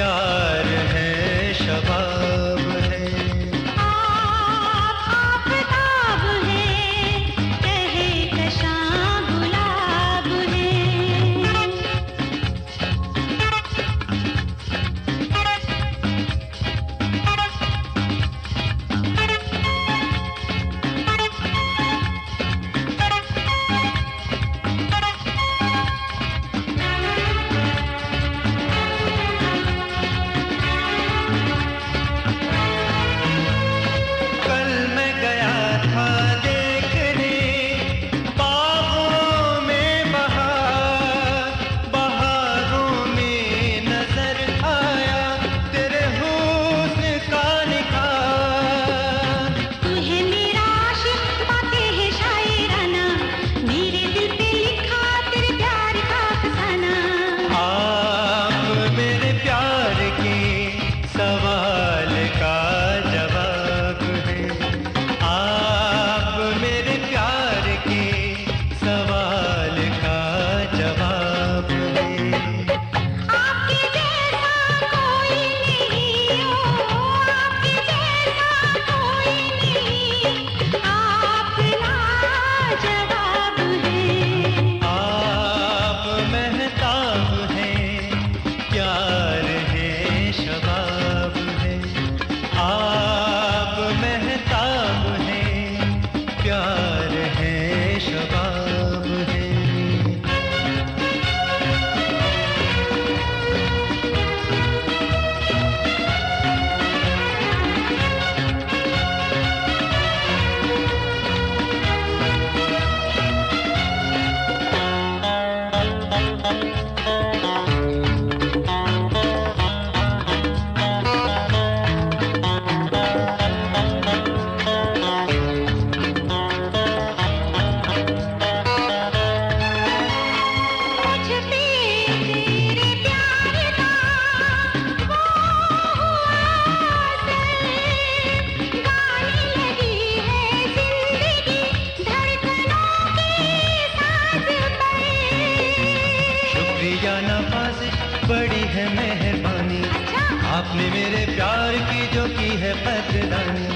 प्यार है शबाब है। आप आफताब है, कहे कशां गुलाब है। कल मैं गया था देखने बागों में बहार, बहारों में नजर आया तेरे हुस्न का निखार। तू है मेरा आशिक, बातें है शायराना, मेरे दिल पे लिखा तेरे प्यार का अफसाना। आप मेरे प्यार के सवाल का जवाब है। आप मेरे प्यार के सवाल का जवाब है। आपके जैसा कोई नहीं हो, आपके जैसा कोई नहीं, आप लाजवाब हैं। आप महताब हैं, प्यार है शबाब है। आप महताब हैं, प्यार है शबाब है। मुझ पे तेरे प्यार का वो हुआ असर, गाने लगी है जिंदगी धड़कनों के साथ पर। शुक्रिया नवाज़िश बड़ी है मेहरबानी, अच्छा आपने मेरे प्यार की जो की है कदरानी।